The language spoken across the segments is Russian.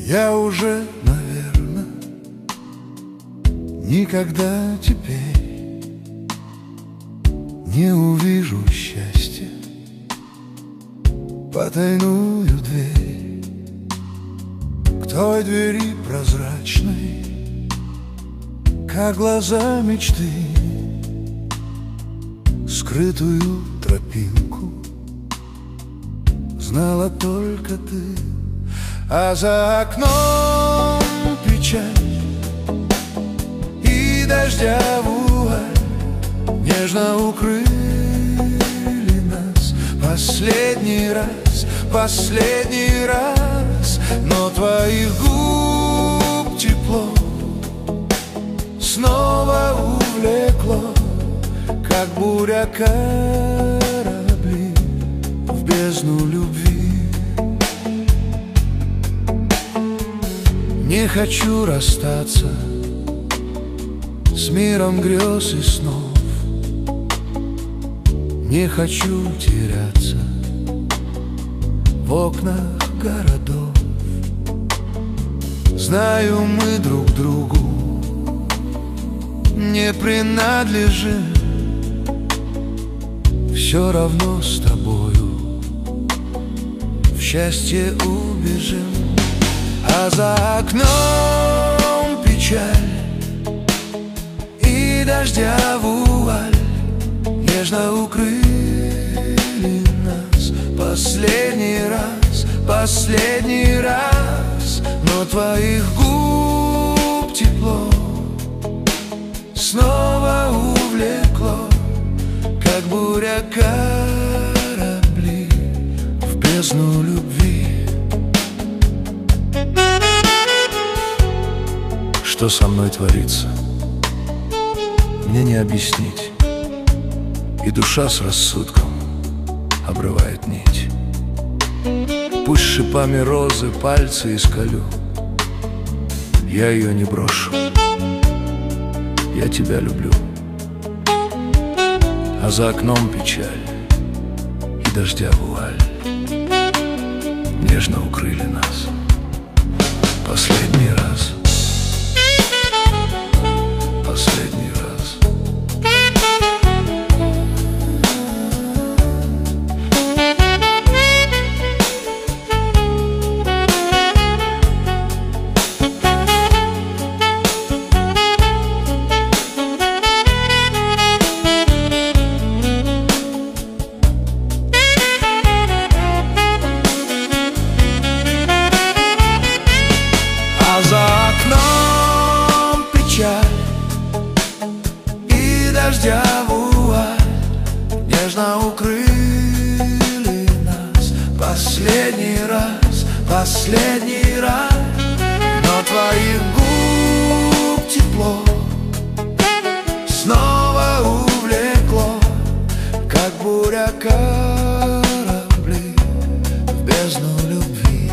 Я уже, наверное, никогда теперь не увижу счастья, потайную дверь к той двери прозрачной, как глаза мечты, скрытую тропинку знала только ты. А за окном печаль и дождя вуаль нежно укрыли нас. Последний раз, но твоих губ тепло снова увлекло, как буря корабли в бездну любви. Не хочу расстаться с миром грез и снов, не хочу теряться в окнах городов. Знаю, мы друг другу не принадлежим, все равно с тобою в счастье убежим. А за окном печаль и дождя вуаль нежно укрыли нас. Последний раз, но твоих губ тепло снова увлекло, как буря корабли в бездну любви. Что со мной творится, мне не объяснить, и душа с рассудком обрывает нить. Пусть шипами розы пальцы исколю, я ее не брошу, я тебя люблю. А за окном печаль и дождя вуаль нежно укрыли нас. Последний раз. Последний раз. А за окном печаль и дождя вуаль нежно укрыли нас. Последний раз, но твоих губ тепло снова увлекло, как буря корабли в бездну любви.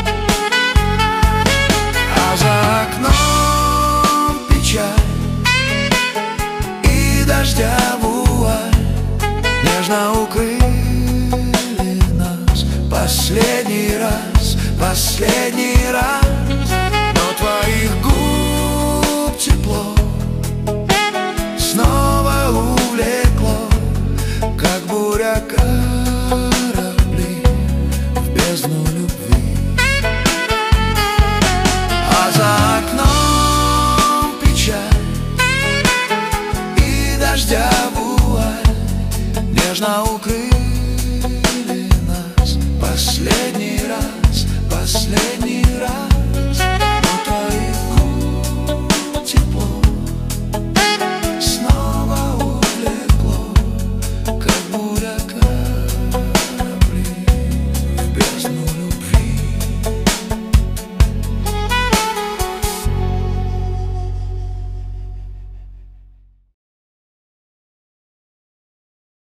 А за окном печаль и дождя вуаль нежно укрыли нас. Последний раз.